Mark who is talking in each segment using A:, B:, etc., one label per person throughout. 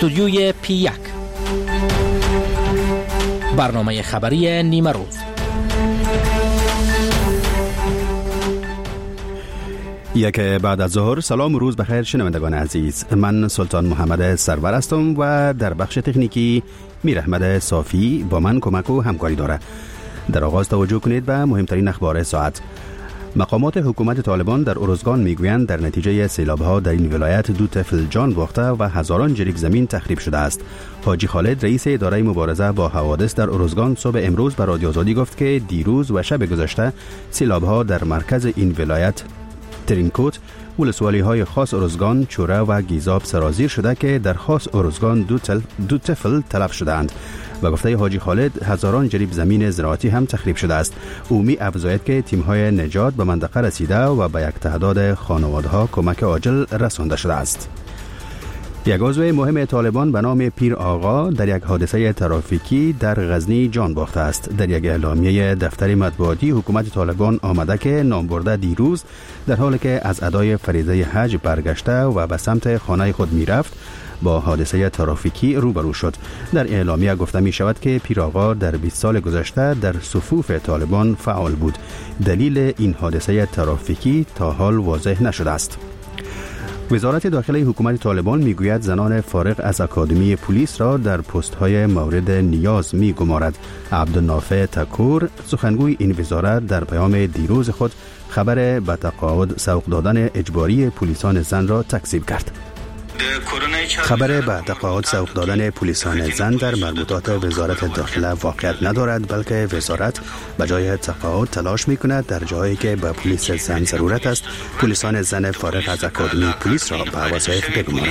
A: استودیوی P1 برنامه خبری نیمه روز.
B: یک بعد از ظهر. سلام و روز بخیر شنوندگان عزیز. من سلطان محمد سرور هستم و در بخش تکنیکی میر احمد صافی با من کمک و همکاری داره. در آغاز توجه کنید به مهمترین اخبار ساعت. مقامات حکومت طالبان در ارزگان میگویند در نتیجه سیلاب‌ها در این ولایت 2 طفل جان باخته و هزاران جریب زمین تخریب شده است. حاجی خالد رئیس اداره مبارزه با حوادث در ارزگان صبح امروز به رادیو آزادی گفت که دیروز و شب گذشته سیلاب‌ها در مرکز این ولایت ترینکوت، ولسوالی‌های خاص ارزگان، چوره و گیزاب سرازیر شده که در خاص ارزگان 2 طفل تلف شدند. و گفته حاجی خالد هزاران جریب زمین زراعتی هم تخریب شده است. او می افزاید که تیم‌های نجات به منطقه رسیده و به یک تعداد خانواده‌ها کمک عاجل رسانده شده است. یک عضو مهم طالبان به نام پیر آقا در یک حادثه ترافیکی در غزنی جان باخته است. در یک اعلامیه دفتر مطبوعاتی حکومت طالبان آمده که نامبرده دیروز در حالی که از ادای فریضه حج برگشته و به سمت خانه خود میرفت با حادثه ترافیکی روبرو شد. در اعلامیه گفته می شود که پیر آقا در 20 سال گذشته در صفوف طالبان فعال بود. دلیل این حادثه ترافیکی تا حال واضح نشده است. وزارت داخلی حکومت طالبان میگوید زنان فارغ از اکادمی پلیس را در پست‌های مورد نیاز می‌گمارد. عبدالنافع تکور سخنگوی این وزارت در پیام دیروز خود خبر به تقاعد سوق دادن اجباری پلیسان زن را تکذیب کرد. خبر به تقاعد سوق دادن پلیسان زن در مربوطات وزارت داخله واقعیت ندارد، بلکه وزارت به جای تقاعد تلاش می‌کند در جایی که به پلیس زن ضرورت است پلیسان زن فارغ از اکادمی پلیس را به وظایف بگمارد.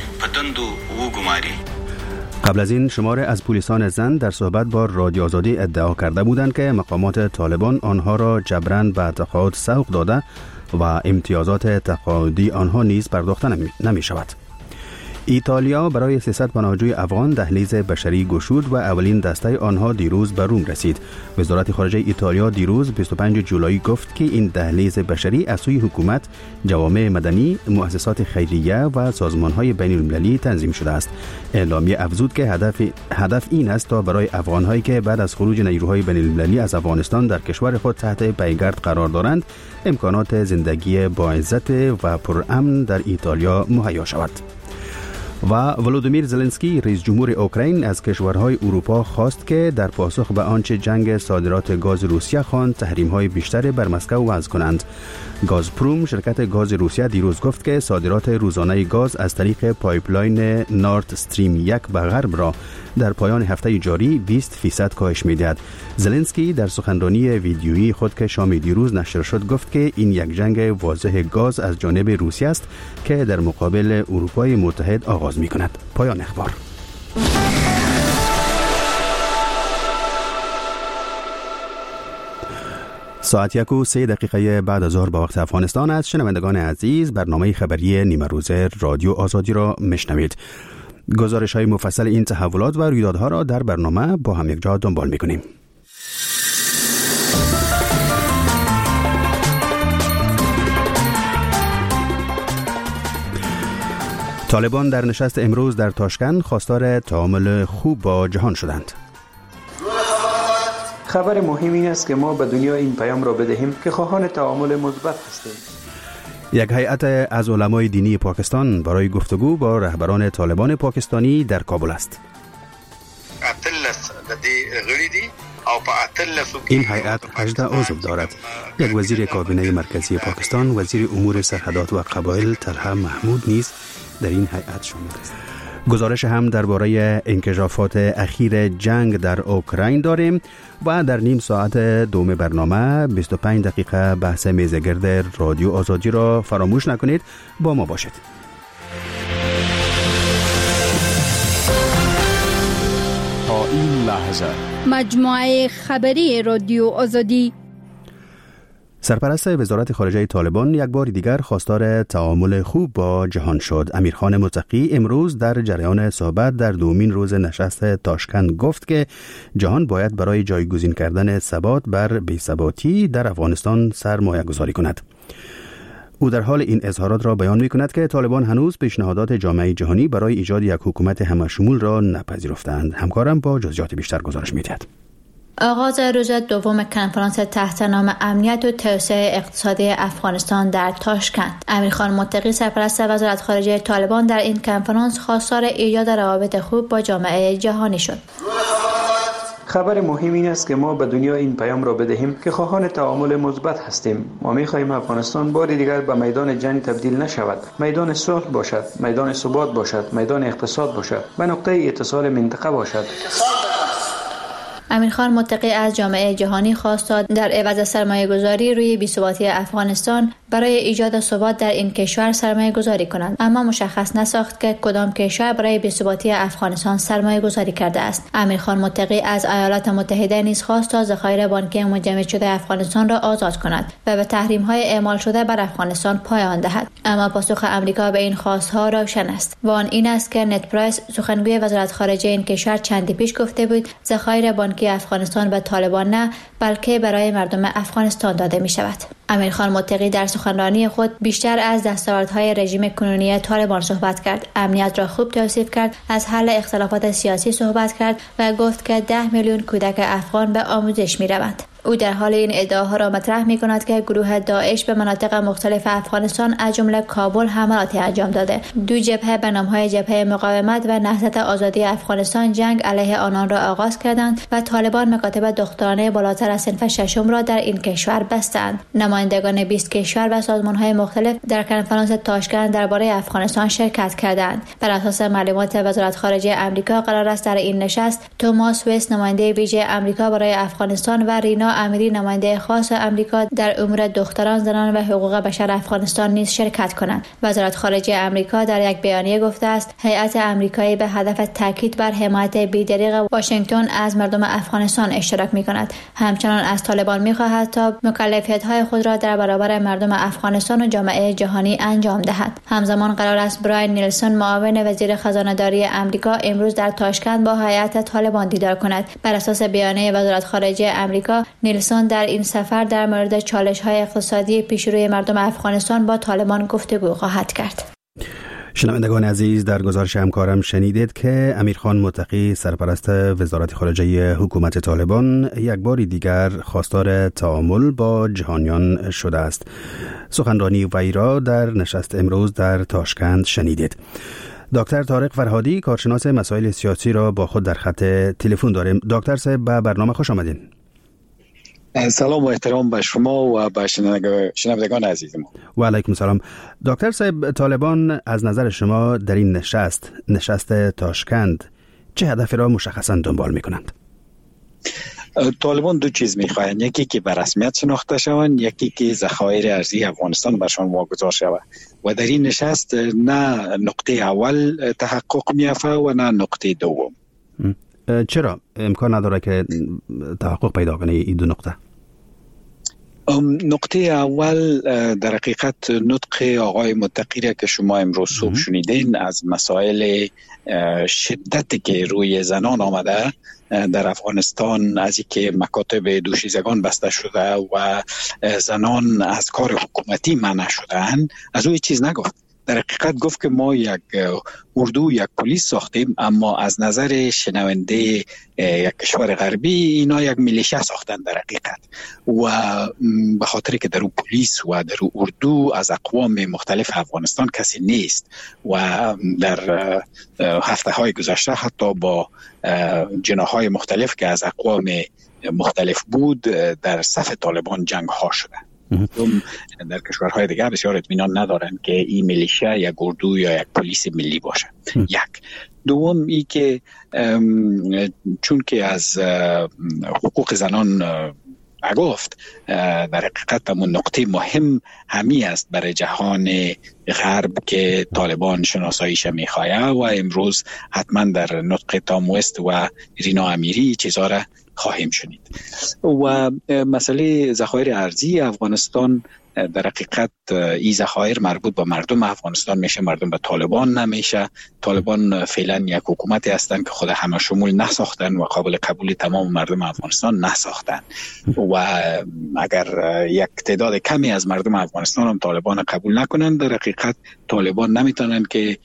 B: قبل از این شماره از پلیسان زن در صحبت با رادیو آزادی ادعا کرده بودند که مقامات طالبان آنها را جبراً به تقاعد سوق داده و امتیازات تقاعدی آنها نیز پرداخته نمی شود. ایتالیا برای 300 پناهجوی افغان دهلیز بشری گشود و اولین دسته آنها دیروز به روم رسید. وزارت خارجه ایتالیا دیروز 25 جولای گفت که این دهلیز بشری از سوی حکومت، جوامع مدنی، مؤسسات خیریه و سازمان‌های بین‌المللی تنظیم شده است. اعلامیه افزود که هدف این است تا برای افغان‌هایی که بعد از خروج نیروهای بین‌المللی از افغانستان در کشور خود تحت پیگرد قرار دارند، امکانات زندگی با عزت و پرامن در ایتالیا مهیا شود. و ولودیمیر زلنسکی رئیس جمهور اوکراین از کشورهای اروپا خواست که در پاسخ به آنچه جنگ صادرات گاز روسیه خواند تحریم‌های بیشتر بر مسکو وضع کنند. گازپروم شرکت گاز روسیه دیروز گفت که صادرات روزانه گاز از طریق پایپلاین نورد استریم 1 به غرب را در پایان هفته جاری 20% کاهش می‌دهد. زلنسکی در سخنرانی ویدیویی خود که شام دیروز نشر شد گفت که این یک جنگ واضح گاز از جانب روسیه است که در مقابل اروپای متحد آغاز می‌کند. پایان اخبار. ساعت 1:03 بعد از ظهر به وقت افغانستان است. شنوندگان عزیز، برنامه خبری نیمه روز رادیو آزادی را میشنوید. گزارش های مفصل این تحولات و رویدادها را در برنامه با هم یک جا دنبال میکنیم. طالبان در نشست امروز در تاشکند خواستار تعامل خوب با جهان شدند.
C: خبر مهم این است که ما به دنیا این پیام را بدهیم که خواهان تعامل مثبت هستیم.
B: یک هیئت از علمای دینی پاکستان برای گفتگو با رهبران طالبان پاکستانی در کابل است. این هیئت 18 عضو دارد. یک وزیر کابینه مرکزی پاکستان، وزیر امور سرحدات و قبایل طلحه محمود نیز در این هیئت شامل است. گزارش هم درباره انکشافات اخیر جنگ در اوکراین داریم و در نیم ساعت دوم برنامه 25 دقیقه بحث میزگرد رادیو آزادی را فراموش نکنید. با ما باشید.
D: تا این لحظه
E: مجموعه خبری رادیو آزادی.
B: سرپرست وزارت خارجه طالبان یک بار دیگر خواستار تعامل خوب با جهان شد. امیرخان متقی امروز در جریان صحبت در دومین روز نشست تاشکند گفت که جهان باید برای جایگزین کردن ثبات بر بی‌ثباتی در افغانستان سرمایه گذاری کند. او در حال این اظهارات را بیان می‌کند که طالبان هنوز پیشنهادات جامعه جهانی برای ایجاد یک حکومت همشمول را نپذیرفتند. همکارم با جزئیات بیشتر گزارش می‌دهد.
F: آغاز روز دوم کنفرانس تحت نام امنیت و توسعه اقتصادی افغانستان در تاشکند. امیرخان متقی سرپرست وزارت خارجه طالبان در این کنفرانس خواستار ایجاد روابط خوب با جامعه جهانی شد.
C: خبر مهم این است که ما به دنیا این پیام را بدهیم که خواهان تعامل مثبت هستیم. ما می‌خواهیم افغانستان بار دیگر به میدان جنگ تبدیل نشود، میدان صلح باشد، میدان ثبات باشد، میدان اقتصاد باشد و نقطه اتصال منطقه باشد.
F: امیرخان متقی از جامعه جهانی خواست تا در عوض سرمایه‌گذاری روی بی‌ثباتی افغانستان برای ایجاد ثبات در این کشور سرمایه‌گذاری کنند، اما مشخص نساخت که کدام کشور برای بی‌ثباتی افغانستان سرمایه‌گذاری کرده است. امیرخان متقی از ایالات متحده نیز خواست تا ذخایر بانکی منجمد شده افغانستان را آزاد کند و به تحریم‌های اعمال شده بر افغانستان پایان دهد. اما پاسخ آمریکا به این خواست‌ها روشن است و آن این است که نت پرایس سخنگوی وزارت خارجه این کشور چندی پیش گفته بود ذخایر بانکی افغانستان به طالبان نه بلکه برای مردم افغانستان داده می شود. امیرخان متقی در سخنرانی خود بیشتر از دستاوردهای رژیم کنونی طالبان صحبت کرد، امنیت را خوب توصیف کرد، از حل اختلافات سیاسی صحبت کرد و گفت که 10 میلیون کودک افغان به آموزش می روند. او در حال این ادعاها را مطرح می کند که گروه داعش به مناطق مختلف افغانستان از جمله کابل حملاتی انجام داده. دو جبهه به نام‌های جبهه مقاومت و نهضت آزادی افغانستان جنگ علیه آنان را آغاز کردند و طالبان مکاتب دخترانه بالاتر از صنف ششم را در این کشور بستند. نمایندگان 20 کشور و سازمان‌های مختلف در کنفرانس تاشکند درباره افغانستان شرکت کردند. بر اساس معلومات وزارت خارجه آمریکا قرار است در این نشست توماس ویس نماینده ویژه آمریکا برای افغانستان و رینا امیری نماینده خاص آمریکا در امور دختران، زنان و حقوق بشر افغانستان نیز شرکت کنند. وزارت خارجه آمریکا در یک بیانیه گفته است هیئت آمریکایی به هدف تاکید بر حمایت بی‌دریغ واشنگتن از مردم افغانستان اشتراک می‌کند. همچنان از طالبان می‌خواهد تا مکلفیت‌های خود را در برابر مردم افغانستان و جامعه جهانی انجام دهد. همزمان قرار است براین نیلسون معاون وزیر خزانه‌داری آمریکا امروز در تاشکند با هیئت طالبان دیدار کند. بر اساس بیانیه وزارت خارجه آمریکا نیلسون در این سفر در مورد چالش‌های اقتصادی پیشروی مردم افغانستان با طالبان گفتگو خواهد کرد.
B: شنوندگان عزیز، در گزارش همکارم شنیدید که امیرخان متقی سرپرست وزارت خارجه حکومت طالبان یک بار دیگر خواستار تعامل با جهانیان شده است. سخنرانی وی را در نشست امروز در تاشکند شنیدید. دکتر طارق فرهادی کارشناس مسائل سیاسی را با خود در خط تلفن داریم. دکتر صاحب به برنامه خوش آمدین.
G: سلام و احترام به شما و به شنوندگان عزیز ما.
B: و علیکم سلام. دکتر صاحب، طالبان از نظر شما در این نشست تاشکند چه هدفی را مشخصا دنبال می‌کنند؟
G: طالبان دو چیز می‌خواهند، یکی که به رسمیت شناخته شوند، یکی که ذخایر ارزی افغانستان برشان واگذار شود و در این نشست نه نقطه اول تحقق می‌یافته و نه نقطه دوم.
B: چرا امکان نداره که تحقق پیدا کنه این دو نقطه؟
G: نقطه اول در حقیقت نطق آقای متقی که شما امروز صبح شنیدین از مسائل شدتی که روی زنان آمده در افغانستان، از اینکه مکاتب دوشیزگان بسته شده و زنان از کار حکومتی منع شدن، از او چیز نگفت. در حقیقت گفت که ما یک اردو، یک پلیس ساختیم، اما از نظر شنونده یک کشور غربی اینا یک میلیشه ساختن در حقیقت، و به خاطر که در اون پلیس و در اون اردو از اقوام مختلف افغانستان کسی نیست و در هفته های گذشته حتی با جناحهای مختلف که از اقوام مختلف بود در صف طالبان جنگ ها شده. در کشورهای دیگر بسیار اطمینان ندارند که این میلیشه یک اردو یا یک پلیس ملی باشه. یک. دوم ای که چون که از حقوق زنان گفت، در حقیقت همون نقطه مهم همی است برای جهان غرب که طالبان شناساییش میخواه و امروز حتما در نطق تام وست و رینا امیری چیزها را خواهیم شنید. و مسئله ذخایر ارزی افغانستان در حقیقت این ذخایر مربوط به مردم افغانستان میشه، مردم به طالبان نمیشه. طالبان فعلا یک حکومتی هستند که خود همه شمول نساختن و قابل قبول تمام مردم افغانستان نساختن و اگر یک تعداد کمی از مردم افغانستان هم طالبان قبول نکنن، در حقیقت طالبان نمیتونن که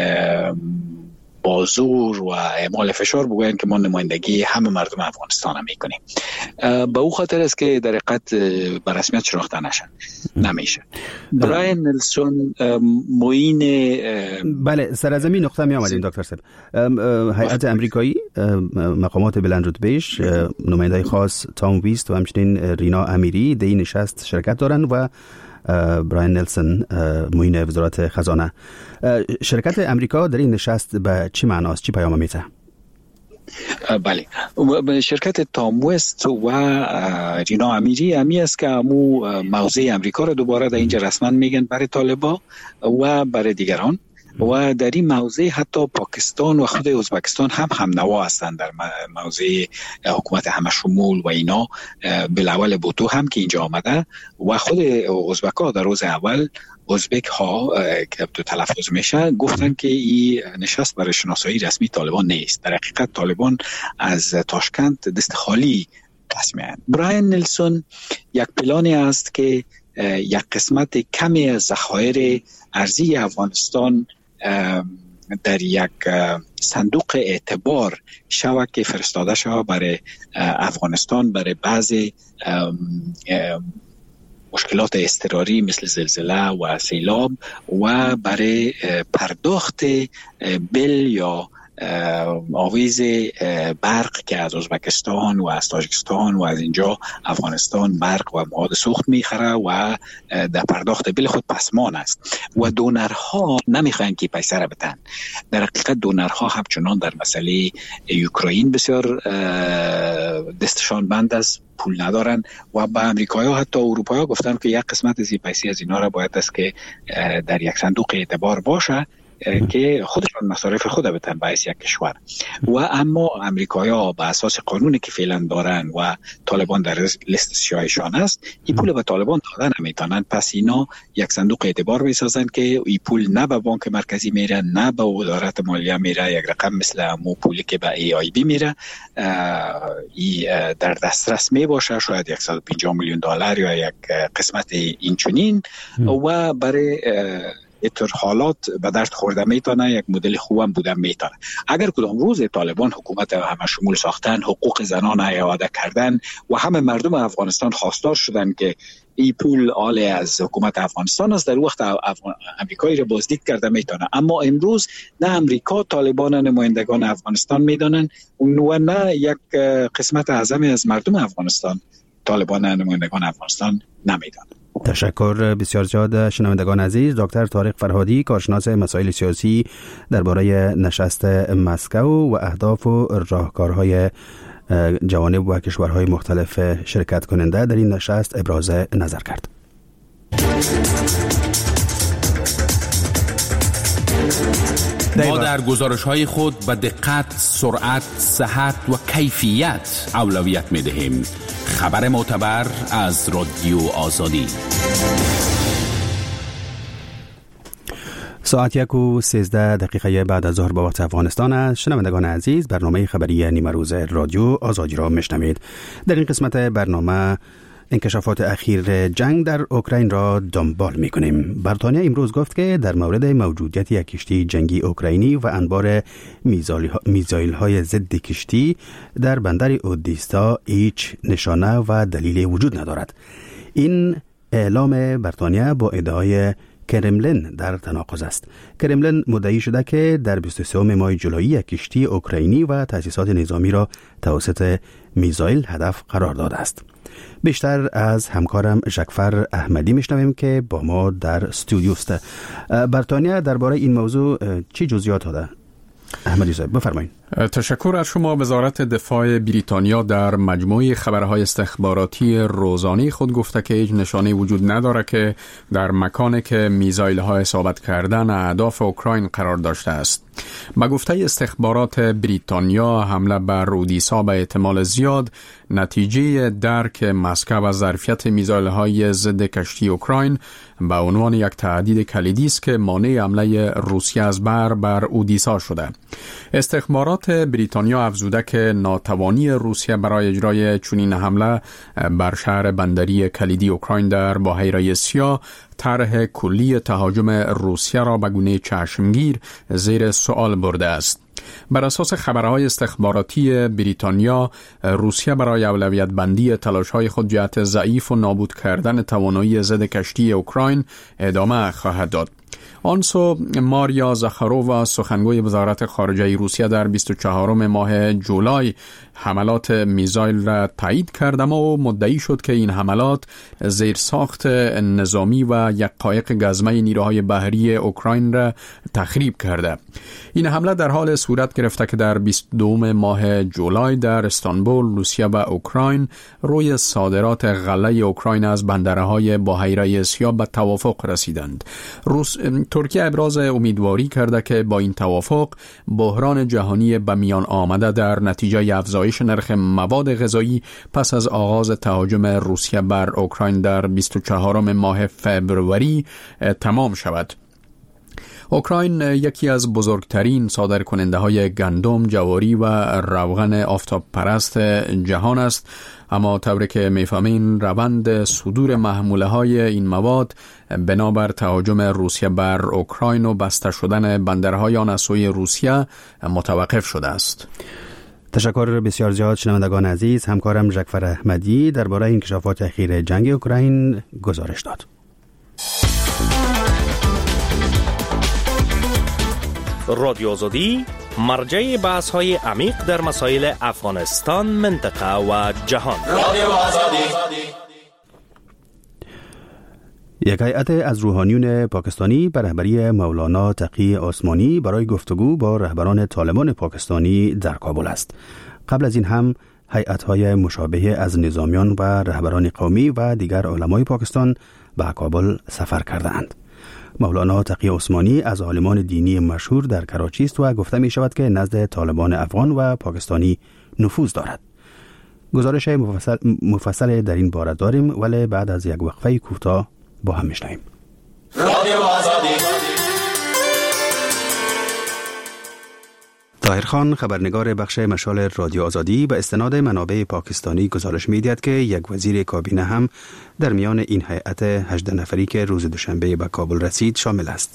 G: با زور و اعمال فشار بگوین که ما نمایندگی همه مردم افغانستان هم میکنیم. به او خاطر است که در حقیقت به رسمیت شناخته نمیشه. براین نلسون معین
B: بله سرزمین نقطه می آمدیم دکتر صاحب. هیئت امریکایی مقامات بلند رتبهش نماینده خاص تام ویست و همچنین رینا امیری در این نشست شرکت دارند و براین نلسون معین وزارت خزانه. شرکت امریکا در این نشست به چی معناست، چی پیام میده؟
G: بله، شرکت تام ویست و رینا امیری همی است که موضع امریکا را دوباره در اینجا رسما میگن برای طالبا و برای دیگران و در این موضع حتی پاکستان و خود ازبکستان هم نوا هستند در موضع حکومت همه شمول و اینا. بالاول بوتو هم که اینجا آمده و خود ازبک‌ها در روز اول ازبک ها که تو تلفظ میشه گفتن که این نشست برای شناسایی رسمی طالبان نیست. در حقیقت طالبان از تاشکند دست خالی تصمیمند. براین نلسون یک پلانی است که یک قسمت کمی از ذخایر ارزی افغانستان در یک صندوق اعتبار شود که فرستاده شود برای افغانستان برای بعضی مشکلات اضطراری مثل زلزله و سیلاب و برای پرداخت بل یا آویز برق که از ازبکستان و از تاجیکستان و از اینجا افغانستان برق و مواد سوخت میخره و در پرداخت بل خود پسمان است و دونرها نمیخواین که پیسه را بدن. در حقیقت دونرها همچنان در مسئله اوکراین بسیار دستشان بند است، پول ندارن و به امریکایی‌ها حتی اروپایی‌ها گفتن که یک قسمت از این پیسه از اینا را باید است که در یک صندوق اعتبار باشه که خودشون مصارف خود بتن باعث یک کشور. و اما امریکایی‌ها به اساس قانونی که فعلا دارن و طالبان در لیست سیاهشان است این پول به طالبان دادن نمیتونن، پس اینا یک صندوق اعتبار میسازن که این پول نه به بانک مرکزی میره نه به وزارت مالیه میره، یک رقم مثل امو پولی که به ای آی بی میره در دسترس می باشه، شاید 150 میلیون دلار یا یک قسمت اینچنین و برای اینطور حالات به درد خورده میتونه، یک مدل خوبم بودن میتونه. اگر کدام روز طالبان حکومت همه شمول ساختن، حقوق زنان اعاده کردن و همه مردم افغانستان خواستار شدن که این پول آل از حکومت افغانستان است، در وقت امریکایی را بازدید کرده میتونه. اما امروز نه امریکا طالبان نمایندگان افغانستان میدانن و نه یک قسمت اعظمی از مردم افغانستان طالبان نمایندگان افغانستان نمیدانن.
B: تشکر بسیار زیاد شنوندگان عزیز. دکتر طارق فرهادی کارشناس مسائل سیاسی درباره نشست مسکو و اهداف و راهکارهای جوانب و کشورهای مختلف شرکت کننده در این نشست ابراز نظر کرد.
H: ما در گزارش‌های خود به دقت، سرعت، صحت و کیفیت اولویت می‌دهیم. خبر معتبر از رادیو آزادی.
B: ساعت 1:13 بعد از ظهر به وقت افغانستان است. شنوندگان عزیز، برنامه خبری نیمه روز رادیو آزادی را میشنوید. در این قسمت برنامه انکشافات اخیر جنگ در اوکراین را دنبال می‌کنیم. بریتانیا امروز گفت که در مورد موجودیت یک کشتی جنگی اوکراینی و انبار میزایل‌های ضد کشتی در بندر اودیسا هیچ نشانه و دلیل وجود ندارد. این اعلام بریتانیا با ادعای کرملین در تناقض است. کرملین مدعی شده که در 23 ماه جولای یک کشتی اوکراینی و تأسیسات نظامی را توسط میزایل هدف قرار داده است. بیشتر از همکارم ژکفر احمدی میشنویم که با ما در استودیو است. بریتانیا درباره این موضوع چی جزئیات داده؟ احمدی صاحب بفرمایید.
D: تشکر از شما. وزارت دفاع بریتانیا در مجموعه خبرهای استخباراتی روزانه خود گفته که هیچ نشانه وجود نداره که در مکانی که میزایل‌ها اصابت کردن اهداف اوکراین قرار داشته است. با گفته استخبارات بریتانیا، حمله بر اودیسا به احتمال زیاد نتیجه درک مسکو از ظرفیت میزایل‌های ضد کشتی اوکراین به عنوان یک تهدید کلیدی است که مانع حمله روسیه از بر اودیسا شده. استخبارات بریتانیا افزوده که ناتوانی روسیه برای اجرای چنین حمله بر شهر بندری کلیدی اوکراین در بحیره سیاه طرح کلی تهاجم روسیه را به گونه چشمگیر زیر سوال برده است. بر اساس خبرهای استخباراتی بریتانیا، روسیه برای اولویت بندی تلاش‌های خود جهت ضعیف و نابود کردن توانایی ضد کشتی اوکراین ادامه خواهد داد. آنسو ماریا زاخارووا، سخنگوی وزارت خارجه روسیه، در 24 ماه جولای حملات میزایل را تایید کرد، اما مدعی شد که این حملات زیرساخت نظامی و یک قایق گزمه نیروهای بحری اوکراین را تخریب کرده. این حمله در حال صورت گرفته که در 22 ماه جولای در استانبول روسیه و اوکراین روی صادرات غله اوکراین از بندرهای بحیره سیاه به توافق رسیدند. ترکیه ابراز امیدواری کرده که با این توافق بحران جهانی به میان آمده در نتیجه افزایش نرخ مواد غذایی پس از آغاز تهاجم روسیه بر اوکراین در 24 ماه فوریه تمام شود. اوکراین یکی از بزرگترین صادرکننده‌های گندم، جواری و روغن آفتاب پرست جهان است، اما طوری که می‌فهمین روند صدور محموله‌های این مواد بنابر تهاجم روسیه بر اوکراین و بسته شدن بندرهای آن از سوی روسیه متوقف شده است.
B: تشکر بسیار زیاد شنوندگان عزیز. همکارم جعفر احمدی درباره انکشافات اخیر جنگ اوکراین گزارش داد.
A: رادیو آزادی مرجع بحث‌های عمیق در مسائل افغانستان، منطقه و جهان. رادیو آزادی.
B: یک هیئت از روحانیون پاکستانی به رهبری مولانا تقی عثمانی برای گفتگو با رهبران طالبان پاکستانی در کابل است. قبل از این هم هیئت‌های مشابه از نظامیان و رهبران قومی و دیگر علمای پاکستان به کابل سفر کردند. مولانا تقی عثمانی از عالمان دینی مشهور در کراچی است و گفته می شود که نزد طالبان افغان و پاکستانی نفوذ دارد. گزارش مفصل در این باره داریم، ولی بعد از یک وقفه کوتاه با هم میشنویم. رادیو آزادی. طاهر خان، خبرنگار بخش مشال رادیو آزادی، به استناد منابع پاکستانی گزارش می‌دهد که یک وزیر کابینه هم در میان این هیئت 18 نفری که روز دوشنبه به کابل رسید شامل است.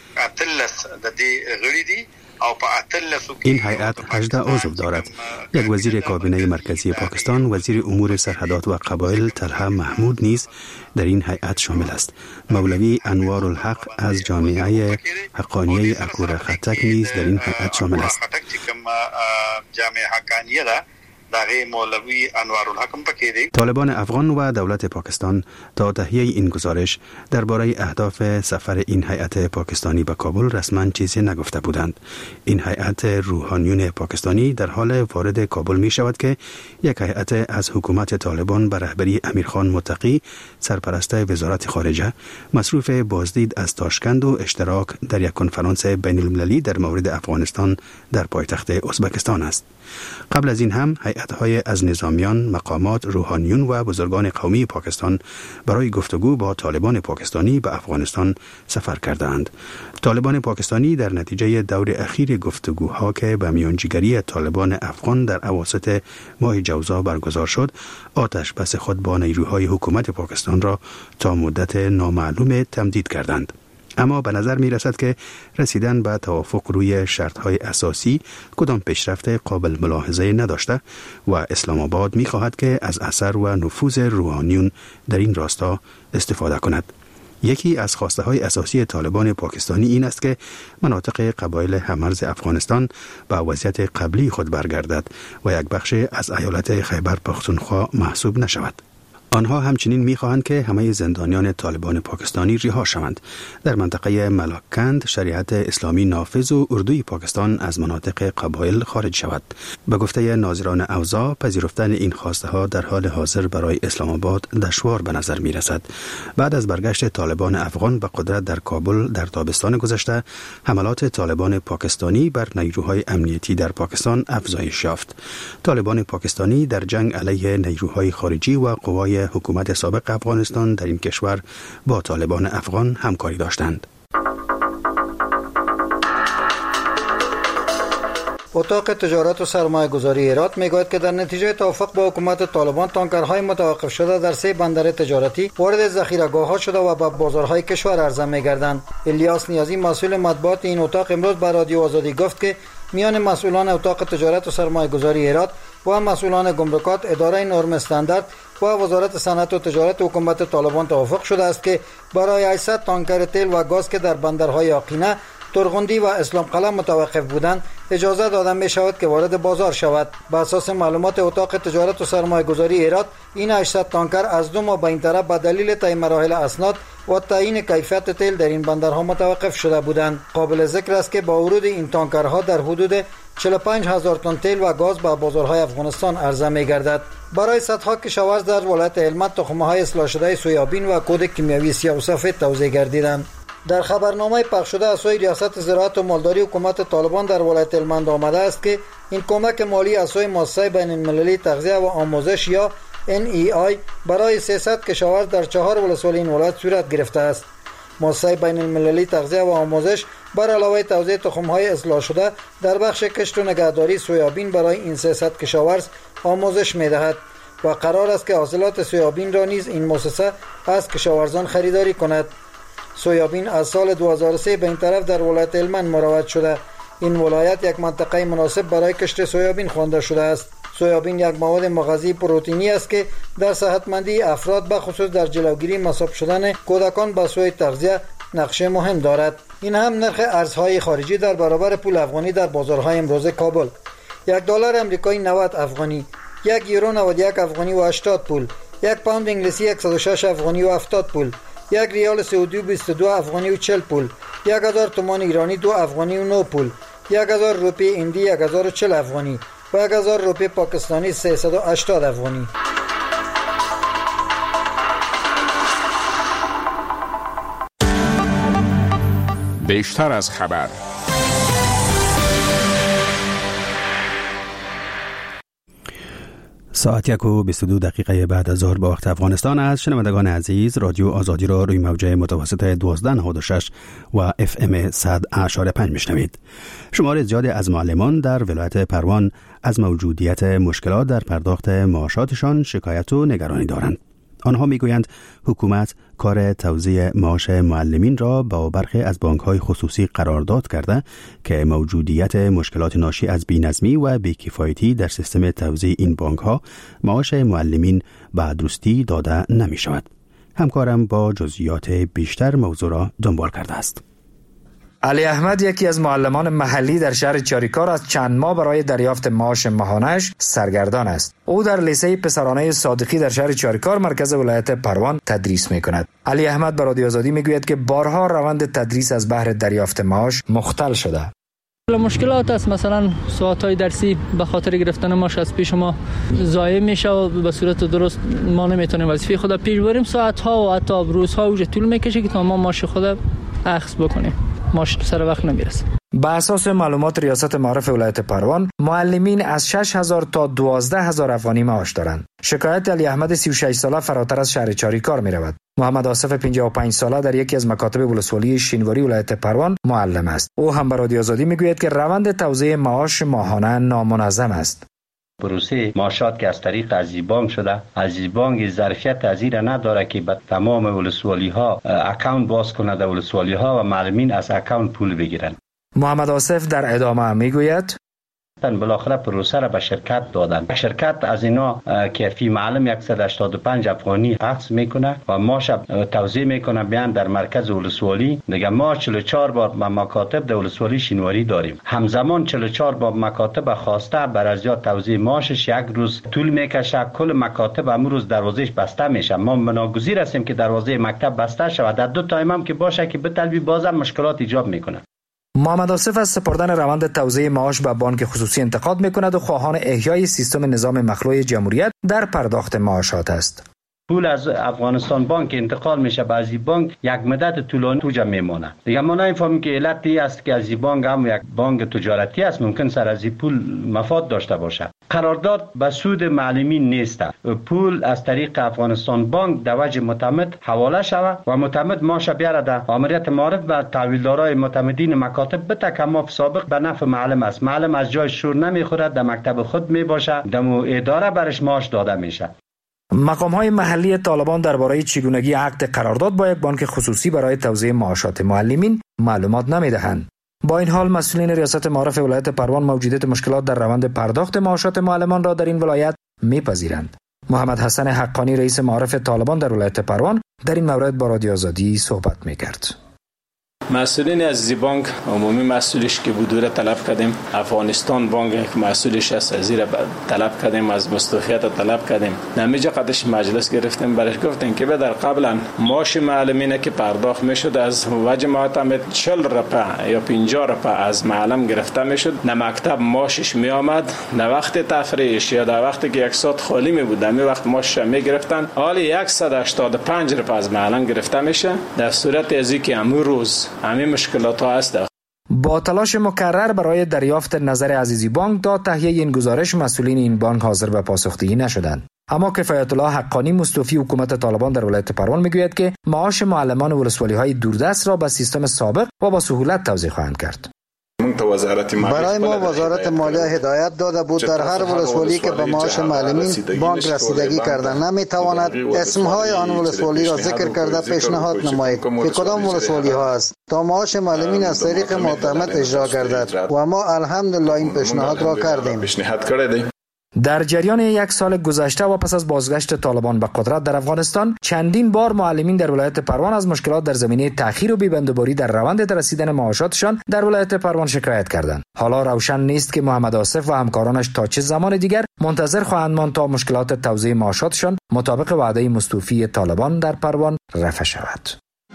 B: این هیئت 18 عضو دارد. یک وزیر کابینه مرکزی پاکستان، وزیر امور سرحدات و قبایل طلحه محمود نیز در این هیئت شامل است. مولوی انوارالحق از جامعه حقانیه اکور خطک نیز در این هیئت شامل است. طالبان افغان و دولت پاکستان تا تهیه این گزارش درباره اهداف سفر این هیئت پاکستانی به کابل رسما چیزی نگفته بودند. این هیئت روحانیون پاکستانی در حال وارد کابل می شود که یک هیئت از حکومت طالبان به رهبری امیرخان متقی، سرپرست وزارت خارجه، مصروف بازدید از تاشکند و اشتراک در یک کنفرانس بین المللی در مورد افغانستان در پایتخت ازبکستان است. قبل از این هم هیئت‌های از نظامیان، مقامات، روحانیون و بزرگان قومی پاکستان برای گفتگو با طالبان پاکستانی به افغانستان سفر کردند. طالبان پاکستانی در نتیجه دور اخیر گفتگوها که به میانجیگری طالبان افغان در اواسط ماه جوزا برگزار شد، آتش بس خود با نیروهای حکومت پاکستان را تا مدت نامعلوم تمدید کردند. اما به نظر می رسد که رسیدن به توافق روی شرطهای اساسی کدام پیشرفت قابل ملاحظه نداشته و اسلام آباد می خواهد که از اثر و نفوذ روحانیون در این راستا استفاده کند. یکی از خواسته های اساسی طالبان پاکستانی این است که مناطق قبایل همرز افغانستان به وضعیت قبلی خود برگردد و یک بخش از ایالت خیبر پختونخوا محسوب نشود. آنها همچنین می‌خواهند که همه زندانیان طالبان پاکستانی رها شوند. در منطقه ملاکنند شریعت اسلامی نافذ و اردوی پاکستان از مناطق قبایل خارج شود. به گفته ناظران اوضاع، پذیرفتن این خواسته ها در حال حاضر برای اسلام آباد دشوار به نظر می رسد. بعد از برگشت طالبان افغان به قدرت در کابل در تابستان گذشته، حملات طالبان پاکستانی بر نیروهای امنیتی در پاکستان افزایش یافت. طالبان پاکستانی در جنگ علیه نیروهای خارجی و قوای حکومت سابق افغانستان در این کشور با طالبان افغان همکاری داشتند.
I: اتاق تجارت و سرمایه گذاری ایراد میگوید که در نتیجه توافق با حکومت طالبان تانکرهای متوقف شده در 3 بندر تجارتی وارد ذخیره‌گاه ها شده و به بازارهای کشور عرضه میگردند. الیاس نیازی مسئول مطبوعات این اتاق امروز به رادیو آزادی گفت که میان مسئولان اتاق تجارت و سرمایه گذاری ایراد و مسئولان گمرکات، اداره نرم استاندارد و وزارت صنعت و تجارت حکومت طالبان توافق شده است که برای 800 تانکر تیل و گاز که در بندرهای آقینه، ترغندی و اسلام قلعه متوقف بودند اجازه داده می شود که وارد بازار شود. بر اساس معلومات اتاق تجارت و سرمایه گذاری ایراد، این 800 تانکر از 2 ماه به این طرف به دلیل طی مراحل اسناد و تعیین کیفیت تیل در این بندرها متوقف شده بودند. قابل ذکر است که با ورود این تانکرها در حدود 45,000 تن تیل و گاز به بازارهای افغانستان عرضه می گردد. برای صدها کشاورز در ولایت هلمند تخم‌های اصلاح شده سویابین و کود کیمیاوی سیاه و سفید توزیع گردیدند. در خبرنامه پخش شده از سوی ریاست زراعت و مالداری حکومت طالبان در ولایت هلمند آمده است که این کمک مالی از سوی مؤسسه بین‌المللی تغذیه و آموزش یا NEI برای 300 کشاورز در 4 ولسوالی این ولایت صورت گرفته است. مؤسسه بین‌المللی تغذیه و آموزش بر علاوه توزیع تخم‌های اصلاح شده در بخش کشت و نگهداری سویابین برای این 300 کشاورز آموزش می‌دهد و قرار است که حاصلات سویابین را نیز این مؤسسه از کشاورزان خریداری کند. سویابین از سال 2003 به این طرف در ولایت هلمند مروج شده. این ولایت یک منطقه مناسب برای کشت سویابین خوانده شده است. سویابین یک مواد مغذی پروتئینی است که در صحتمندی افراد به خصوص در جلوگیری مصاب شدن کودکان به سوی تغذیه نقش مهم دارد. این هم نرخ ارزهای خارجی در برابر پول افغانی در بازارهای امروز کابل: $1 آمریکایی 90 افغانی، 1 یورو 91 افغانی و 80 پول، 1 پوند انگلیسی 106 افغانی و 70 پول، 1 ریال سعودی 22 افغانی و 40 پول، 1000 تومان ایرانی 2 افغانی و 9 پول، 1000 روپیه هندی 1040 افغانی و 1000 روپیه پاکستانی 380 افغانی.
D: بیشتر از خبر.
B: ساعت 1:22 بعد از ظهر با وقت افغانستان است. شنوندگان عزیز، رادیو آزادی را روی موج متوسط 1296 و FM 100.5 میشنوید. شمار زیادی از معلمان در ولایت پروان از موجودیت مشکلات در پرداخت معاشاتشان شکایت و نگرانی دارند. آنها میگویند حکومت کار توزیع معاش معلمین را با برخی از بانک‌های خصوصی قرارداد کرده که موجودیت مشکلات ناشی از بی‌نظمی و بی‌کفایتی در سیستم توزیع این بانک‌ها معاش معلمین به درستی داده نمی‌شود. همکارم با جزئیات بیشتر موضوع را دنبال کرده است.
J: علی احمد یکی از معلمان محلی در شهر چاریکار از چند ماه برای دریافت معاش ماهانه‌اش سرگردان است. او در لیسه پسرانه صادقی در شهر چاریکار مرکز ولایت پروان تدریس می‌کند. علی احمد به رادیو آزادی میگوید که بارها روند تدریس از بهر دریافت معاش مختل شده.
K: مشکلات است، مثلا ساعت‌های درسی به خاطر گرفتن معاش از پیش ما ضایع میشه و به صورت درست ما نمیتونیم وظیفه خود پیش ببریم. ساعت‌ها و حتی روزها اوج طول میکشه که تا ما معاش خود اخذ بکنیم. ماش سر وقت نمیرسه.
J: به اساس معلومات ریاست معارف ولایت پروان، معلمین از 6000 تا 12000 افغانی معاش دارند. شکایت علی احمد 36 ساله فراتر از شهر چاریکار می رود. محمد آصف 55 ساله در یکی از مکاتب ولسوالی شینواری ولایت پروان معلم است. او هم به رادیو آزادی میگوید که روند توزیع معاش ماهانه نامنظم است.
L: پروسه معاشات که از طریق عزیزبانک شده، عزیزبانک ظرفیت از این نداره که به تمام ولسوالی ها اکاونت باز کنه در ولسوالی ها و معلمین از اکاونت پول بگیرن.
J: محمد آصف در ادامه میگوید
L: بالاخره پروسه را به شرکت دادن. شرکت از اینا که فی معلم 185 افغانی اخذ میکنه و ماش توزیع میکنه بیان در مرکز ولسوالی. دیگه ما 44 بار به مکاتب در ولسوالی شینواری داریم. همزمان 44 بار مکاتب خواسته بر از یا توزیع ماشش یک روز طول میکشه. کل مکاتب امروز دروازهش بسته میشه. ما مناگزیر هستیم که دروازه مکتب بسته شود. در 2 تایم هم که باشه که به طلبی بازم مشکلات ایجاد میکنه.
J: محمد آصف از سپردن روند توزیع معاش به بانک خصوصی انتقاد میکند و خواهان احیای سیستم نظام مخلوع جمهوریت در پرداخت معاشات است.
L: پول از افغانستان بانک انتقال میشه به از بانک یک مدت طولانی تو جمع میمونه. دیگه ما نمیفهمیم که علتی است که از بانک هم یک بانک تجارتی است، ممکن سر از پول مفاد داشته باشه. قرارداد به سود معلمین نیست. پول از طریق افغانستان بانک در وجه معتمد حواله شود و معتمد ماش بیاره در آمریت معارف به تحویلدارای معتمدین مکاتب بده که ما سابق به نفع معلم است. معلم از جای شور نمیخورد، در مکتب خود میباشه، دمو اداره برش معاش داده میشه.
J: مقام‌های محلی طالبان درباره چگونگی عقد قرارداد با یک بانک خصوصی برای توزیع معاشات معلمین معلومات نمی‌دهند. با این حال مسئولین ریاست معارف ولایت پروان موجودیت مشکلات در روند پرداخت معاشات معلمان را در این ولایت می‌پذیرند. محمد حسن حقانی رئیس معارف طالبان در ولایت پروان در این مورد با رادیو آزادی صحبت می‌کرد.
M: مسئولین از بانک عمومی مسئولش که بودوره طلب کردیم، افغانستان بانک که مسئولش است از زیر طلب کردیم، از مستوفیت طلب کردیم. نمیجا قدش مجلس گرفتیم، برش گفتیم که در قبلا معاش معلمینه که پرداخت میشد از وجه معتمد 40 رپا یا 50 رپا از معلم گرفته میشد. نه مکتب معاشش می آمد، نه وقت تفریحش یا در وقتی که یک ساعت خالی می بود، می وقت معاشش می گرفتن. حالی 185 رپا از معلم گرفته میشه. در صورت ازی که امروز همین مشکلات ها هست.
J: با تلاش مکرر برای دریافت نظر عزیزی بانک تا تهیه این گزارش، مسئولین این بانک حاضر به پاسخدهی نشدند. اما کفایت الله حقانی مستوفی حکومت طالبان در ولایت پروان میگوید که معاش معلمان ولسوالی های دوردست را به سیستم سابق و با سهولت توزیع خواهند کرد.
I: برای ما وزارت مالیه هدایت داده بود در هر ولسوالی که به معاش معلمین بانک رسیدگی کردن نمیتواند اسمهای آن ولسوالی را ذکر کرده پیشنهاد نماید که کدام ولسوالی ها است تا معاش معلمین از طریق معتمد اجرا گردد و ما الحمدلله این پیشنهاد را کردیم.
J: در جریان یک سال گذشته و پس از بازگشت طالبان به قدرت در افغانستان، چندین بار معلمین در ولایت پروان از مشکلات در زمینه تأخیر و بی‌بندوباری در روند رسیدن معاشاتشان در ولایت پروان شکایت کردند. حالا روشن نیست که محمد آصف و همکارانش تا چه زمان دیگر منتظر خواهند ماند تا مشکلات توزیع معاشاتشان مطابق وعده مستوفی طالبان در پروان رفع شود.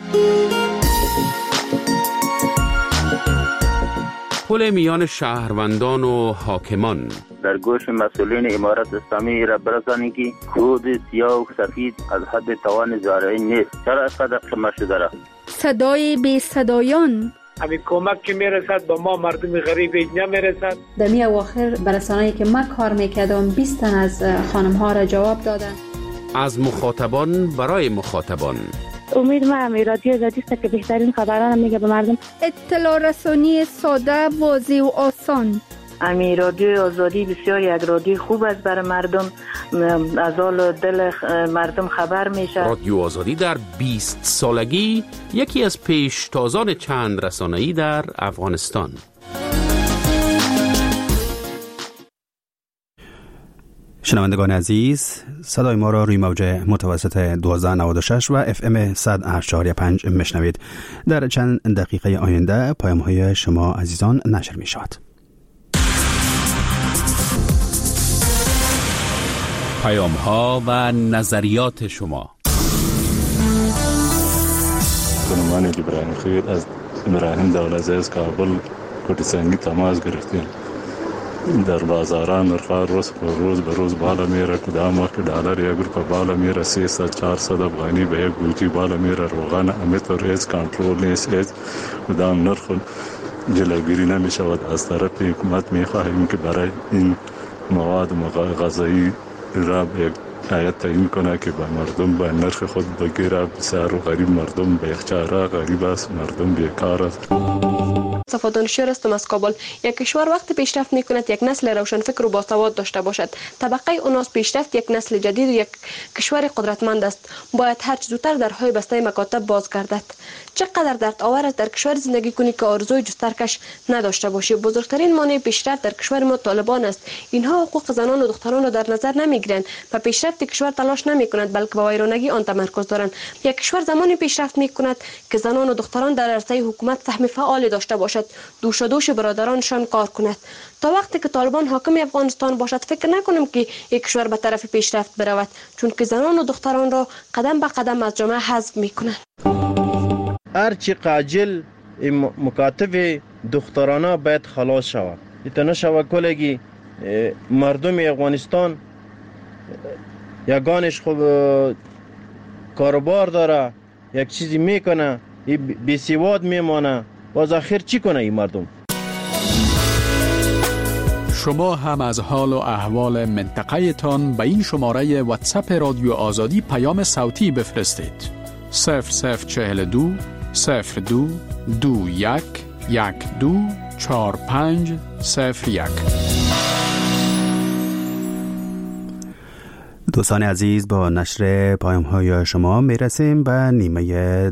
H: پل میان شهروندان و حاکمان
N: در گوش مسئولین امارت اسلامی را برسانید که کود سیاه و سفید از حد توان زارعی نیست. چرا اینقدر قمه شده را؟
E: صدای بی صدایان،
O: همین کمک که میرسد به ما مردم غریب نمیرسد.
P: در می اواخر برسانه‌ای که من کار میکردم 20 تن از خانم ها را جواب دادن.
H: از مخاطبان برای مخاطبان.
Q: امید ما رادیو آزادی است که بهترین خبران میگه به مردم.
E: اطلاع رسانی ساده، واضح و آسان.
R: رادیو آزادی بسیار یک رادیو خوب است برای مردم، از حال دل مردم خبر میشه.
H: رادیو آزادی در 20 سالگی یکی از پیشتازان چند رسانه‌ای در افغانستان.
B: شنوندگان عزیز، صدای ما را روی موج متوسط 1296 و FM 108.5 میشنوید. در چند دقیقه آینده پیام‌های شما عزیزان نشر می شود.
H: پیام‌ها و نظریات شما.
S: من ابراهیم خیر از ابراهیم دولت‌عزیز کابل کوټه سنگی تماس گرفتیم. در بازاران نرخ‌ها روز به روز بالا میره. کدام وقت دلار یک روپیه بالا میره 300-400 افغانی به یک گوجی بالا میره. روغن همینطور هیچ کنترل نیست. هیچ کدام نرخ جلوگیری نمیشود. از طرف حکومت میخواهیم که برای این مواد غذایی را یک هیئت تعیین کنه که به مردم به نرخ خود بگیره. بسیار غریب مردم به یک چاره غریب است، مردم بیکار است.
T: صفا دانشی هستم از کابل. یک کشور وقتی پیشرفت میکند یک نسل روشنفکر و باسواد داشته باشد. طبقه اوناس پیشرفت یک نسل جدید و یک کشور قدرتمند است. باید هر چه زودتر درهای بسته مکاتب باز گردد. چقدر درد آور است در کشور زندگی کنی که آرزوی جسترکش نداشته باشی. بزرگترین مانع پیشرفت در کشور ما طالبان است. اینها حقوق زنان و دختران را در نظر نمیگیرند و پیشرفت کشور تلاش نمیکنند بلکه به ویرانگی آن تمرکز دارند. یک کشور زمانی پیشرفت میکند که زنان و دختران در عرصه حکومت سهم فعال داشته باشد، دوش برادرانشان کار کند. تا وقتی که طالبان حاکم افغانستان باشد فکر نکنم که یک کشور به طرف پیشرفت برود، چون که زنان و دختران را قدم به قدم از جامعه حذف میکنند.
U: هرچی عاجل مکاتب دخترانه باید خلاص شود. ایتنا شود کلگی مردم افغانستان یگانش خوب کاروبار داره، یک چیزی میکنه، بی‌سواد میمانه، باز آخر چی کنه این مردم؟
D: شما هم از حال و احوال منطقه تان به این شماره واتساپ رادیو آزادی پیام صوتی بفرستید. 0042 02 21 12 45 01.
B: دوستان عزیز، با نشر پیام‌های شما میرسیم به نیمه